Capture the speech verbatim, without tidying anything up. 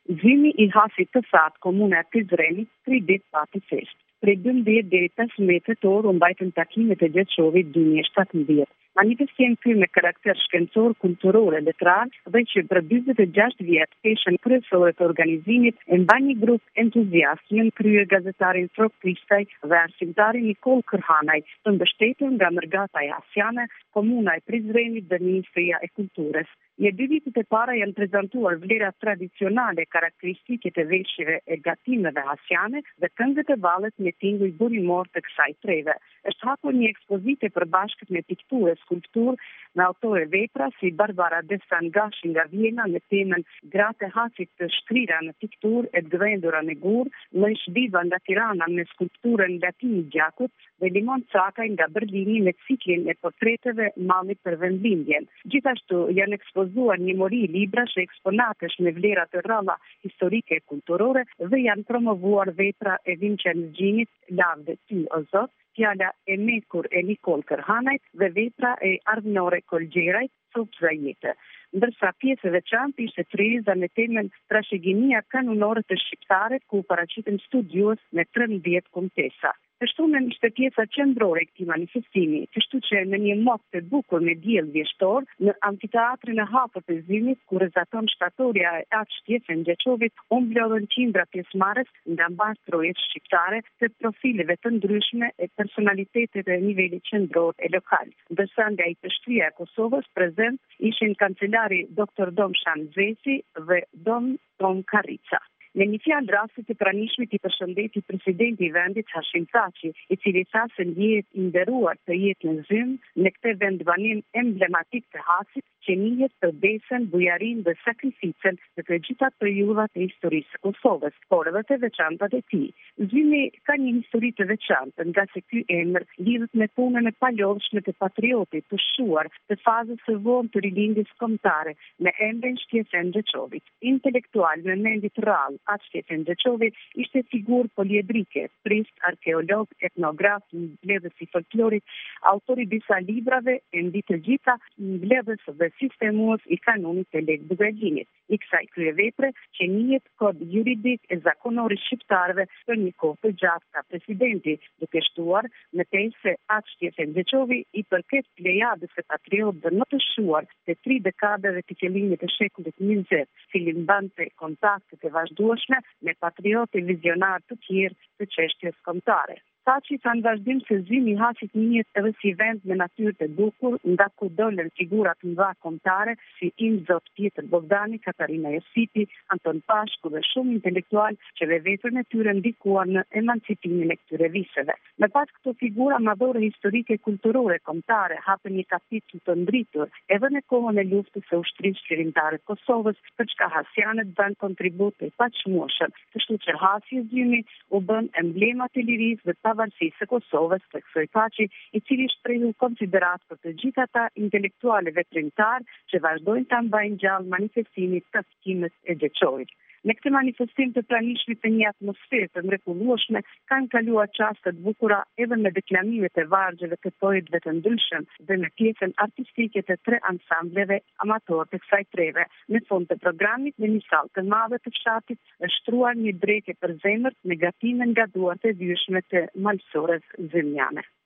Zymi I hasit të fat komuna e Prizrenit tri ditë pati fest. Prej dymbëdhjetë deri pesëmbëdhjetë tetor u mbajtën takimet e Gjerçovit dy mijë e shtatëmbëdhjetë. Manifestim ky me karakter shkencor, kulturor e letrar dhe që për njëzet e gjashtë vjet peshën kryesore të organizimit e mban një grup entuziast në krye gazetarin Frok Kristaj dhe arsimtarin Nikol Kërhanaj, të mbështetur nga Mërgata e Asiane, Komuna e Prizrenit dhe Ministria e Kulturës. Në dy vitet e para janë prezantuar vlerat tradicionale karakteristike të veshjeve e gatimeve asiane dhe këngët e vallet me tinguj burimor të kësaj treve. Është hapur një ekspozitë e përbashkët me pikturë e skulpturë me autore vepra si Barbara Destan Gashi nga Vjena me temën Gratë e Hasit të shkrira në pikturë e gdhendura në gur, Lënsh Diva nga Tirana me skulpturën Latini Gjakut dhe Limon Cakaj nga Berlini me ciklin e portreteve mallit për vendlindjen. Gjithashtu janë ekspozuar një mori librash e eksponatesh me vlera të rralla historike e kulturore dhe janë promovuar vepra e Vincenz Gjinit, Lavde Ty o Zot, fjala e Mekur e Nikol Kërhanajt dhe vepra e Arvnore Kolgjerajt, Sopza Jete. Ndërsa pjesë e veçantë ishte treza me temën Trashëginia kanunore të shqiptarët ku paraqiten studiues me trembëdhjetë kontesa. Peshtumen ishte pjesa qendrore e këtij manifestimi, kështu që në një mot të bukur me diell vjeshtor në amfiteatrin e hapur të Zymit, ku rrezaton shtatorja e atë shtjese në Gjerçovit, u mblodhen qindra pjesëmarrës nga mbashtrojet shqiptare të profileve të ndryshme e personalitetet e nivelit qendror e lokal. Ndërsa nga i Shtëria e Kosovës prezent ishin kancelari doktor Domshan Zesi dhe Dom Tom Karrica. Në një fjalë rastit të pranishmit i përshëndeti presidenti i vendit Hashim Thaçi, i cili tha se ndihet i nderuar të jetë në Zym në këtë vendbanim emblematik të Hasit, që njihet për besën, bujarinë dhe sakrificën të të gjitha periudhat e historisë së Kosovës, por edhe të veçantat e tij. Zymi ka një histori të veçantë, nga se ky emër lidhet me punën e palodhshme të patriotit të shuar të fazës së vonë të rilindjes kombëtare me emrin Shtjesen Gjerçovit. Intelektual me mendje të rrallë, atë Shtjesen Gjerçovi ishte figurë poliedrike, prist, arkeolog, etnograf, mbledhës i folklorit, autori disa librave e mbi të gjitha mbledhës dhe sistemues i kanunit të Lek Bugagjinit, i kësaj kryevepre që njihet kod juridik e zakonori shqiptarëve për një kohë të gjatë ka presidenti, duke shtuar në tej se atë Shtjesen Gjerçovi i përket plejadës e patriotëve më të shuar të tri dekadeve të fillimit të shekullit njëzet, cili mbante kontakte të vazhdueshme me patriotë e vizionar të tjerë të çështjes kombëtare. Thaçi tha në vazhdim se Zymi i Hasit njihet edhe si vend me natyrë të bukur, nga ku dolën figura të mëdha kombëtare si Im Zot Pjetër Bogdani, Katarina Josipi, Anton Pashku dhe shumë intelektual që dhe veprën e tyre ndikuar në emancipimin e këtyre viseve. Me pas këto figura madhore historike e kulturore kombëtare hapën një kapitull të ndritur edhe në kohën e luftës së ushtrisë qeverimtare të Kosovës, për çka hasianët bën kontribut të paqëmueshëm, kështu që Hasi i Zymi u bën emblemat e lirisë dhe pavarësisë së Kosovës, të kësaj Thaçi, i cili shprehu konsiderat për të gjithë ata intelektuale veprimtar që vazhdojnë ta mbajnë gjallë manifestimin të takimet e Gjerçovit. Në këtë manifestim të pranishmit të një atmosferë të mrekullueshme, kanë kaluar çaste të bukura edhe me deklamimet e vargjeve të poetëve të ndryshëm dhe me pjesën artistike të tre ansambleve amator të kësaj treve. Në fund të programit, në një sallë të madhe të fshatit, është shtruar një drekë për zemërt me gatime nga duart e vyeshme të malsores zymjane.